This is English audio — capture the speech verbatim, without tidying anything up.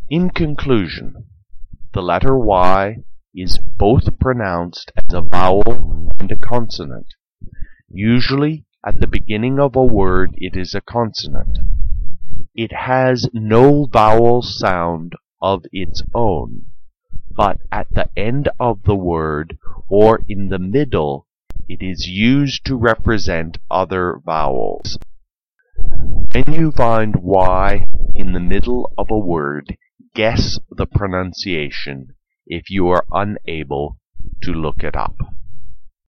In conclusion, the letter Y is both pronounced as a vowel and a consonant. Usually, at the beginning of a word it is a consonant. It has no vowel sound of its own, but at the end of the word or in the middle it is used to represent other vowels. When you find Y in the middle of a word, guess the pronunciation if you are unable to look it up.